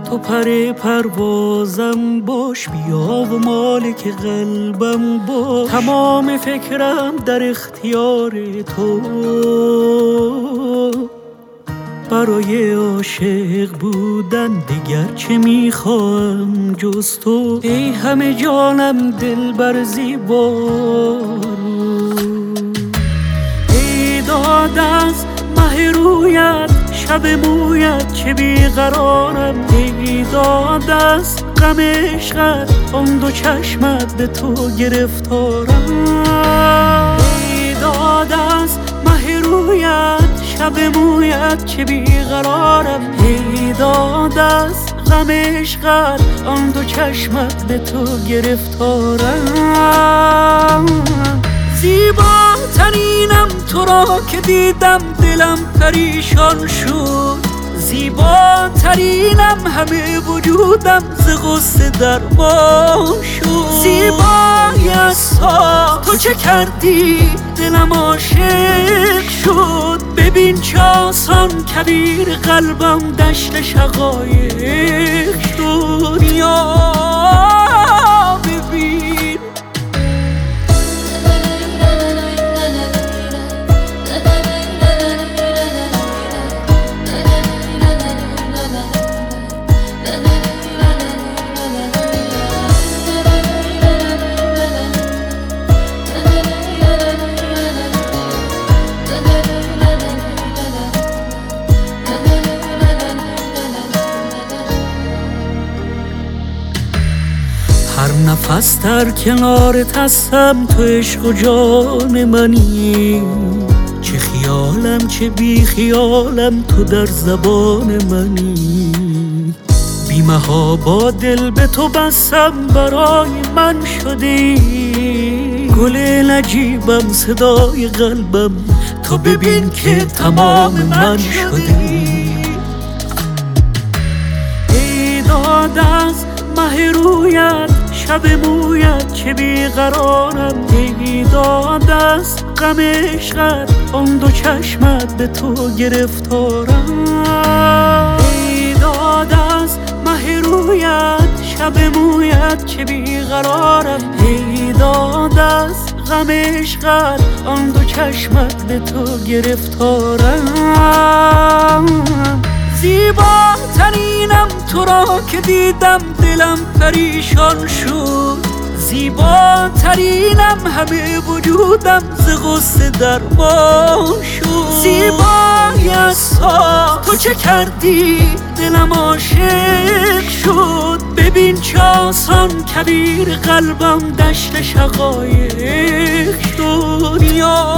تو پر پروازم باش، بیا و مالک قلبم باش. تمام فکرم در اختیار تو، برای عاشق بودن دیگر چه میخواهم جز تو. ای همه جانم دلبر زیبا، ای داد از مه رویت شب مویت چه بیقرارم. ای داد از غم عشقت آن دو چشمت به تو گرفتارم. ای داد از مه رویت شب مویت چه بیقرارم. ای داد از غم عشقت آن دو چشمت به تو گرفتارم. زیباترینم تو را که دیدم دلم پریشان شد. زیباترینم همه وجودم ز غصه درمان شد. زیبایی از تو چه کردی دلم عاشق شد. ببین چه آسان کبیر قلبم دشت شقایق شد. یا ببین هر نفس در کنارت هستم، تو عشق و جان منی. چه خیالم چه بی خیالم تو در زبان منی. بی محابا دل به تو بستم برای من شدی. گل نجیبم صدای قلبم تو ببین که تمام من شدی. ای داد از مه رویت شب مویت چه بیقرارم. ای داد از غم عشقت آن دو چشمت به تو گرفتارم. ای داد از مه رویت شب مویت چه بیقرارم. ای داد از غم عشقت آن دو چشمت به تو گرفتارم. زیباترینم تو را که دیدم دلم پریشان شد. زیباترینم همه وجودم ز غصه درمان شد. زیبایی از تو چه کردی دلم عاشق شد. ببین چه آسان کبیر قلبم دشت شقایق شد. یا